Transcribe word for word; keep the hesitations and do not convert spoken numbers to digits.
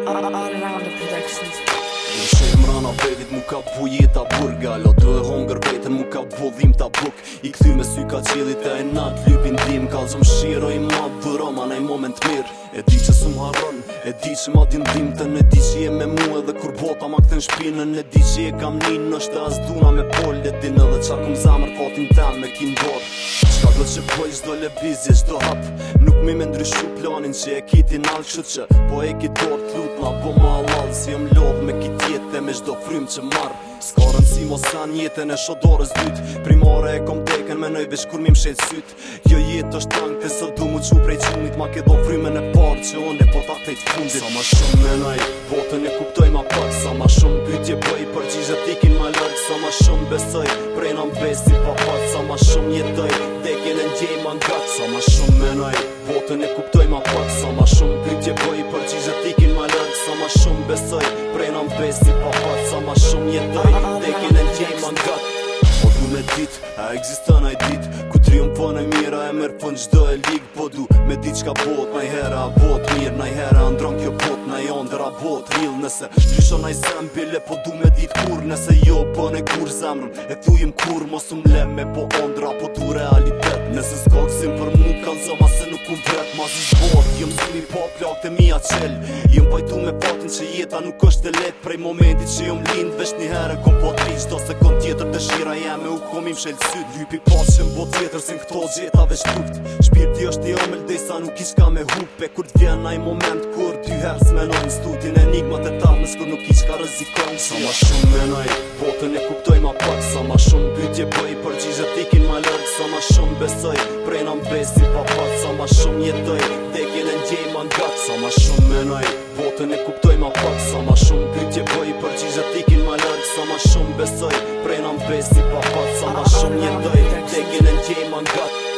All-Rounder Productions. Shemrana vedit mu ka bu jeta burga Lotu e hongër vetën mu ka bu dhim ta buk I kthy me sy ka qilit e nat lypin dim Ka zëm shiro I ma dhëro ma nej moment mir E di që s'm harron, e di që ma din dhimtën E di që je me mu edhe kur bota ma kthen shpinën E di që je kam nin nështë as duna me pol E din edhe qa kum zamër fatin tem me kin bor Qka do që poj qdo lebizje qdo hap Nuk mi me ndryshu planin që e kiti nalë Kshut që po e ki dorë t'lut na bo ma lallë Si jëm lodh me kit jetë me qdo frym që marr S'ka rëndësi mos san jetën e shodorës dyt Primare e kom teken me nëj vesh kur mi mshet syt Jo jetë është tank të së du mu qu prej qunit Ma ke do frymën e parë që one po ta tejt fundit Sa ma shumë menaj, botën e kuptoj ma pak Sa ma shumë pytje bëj, përgjigjet ikin ma larg Sa ma shumë besoj, prej nam besi pa pak Sa ma shumë jetoj, dekin e ndjej ma ngat Sa ma shumë menaj, botën e kuptoj ma pak Sa ma shumë pytje bëj, përgjigjet ikin ma larg Sa ma shumë besoj, prej nam besi pa pak Sa ma shumë jetoj, dekin e ndjej ma ngat Po du me dit, a egziston aj dit Ku triumfon e mira e merë fën gjdo e lig Po du me dit qka bot, naj hera a bot mirë Naj hera ndron kjo bot, naj ondër a bot Ril nëse ndryshon naj zem bile Po du me dit kur, nëse jo bën e kur zemrën E thujim kur, mos um lem me po ondra Po du realitet, nëse s'ka kësim për mu Kalzo ma se nuk kum vret, ma zi zbot Jëm zimi po plak të mija qel Jëm pajtu me fatin që jeta nuk është e let Prej momenti që jëm lind, vesh një herë kom po t'ri Qdo sekund tjetër dëshira jeme u kom im shel syt Lypi pas që m'bo tjetër sin këto gjeta vesh luft Shpirti është i omel desa nuk ish ka me hupe Kur t'vjen naj moment kur dy herë s'menojnë Stutin enigmat e tamës kur nuk ish ka rëzikojnë Sa ma shumë menoj, botën e kuptoj ma pak Sa ma shumë bytje bëj, përgjigjet ikin ma larg Sa ma shumë besoj, prej nam besi pa pak Sa ma shumë jetoj, dekin e ndjej ma ngat Sa ma shumë menoj, botën e kuptoj ma pak Sa ma shumë bytje bëj, përgjigjet ikin ma larg Sa ma shumë besoj, prej nam besi pa pak Sa ma shumë jetoj, dekin e ndjej ma ngat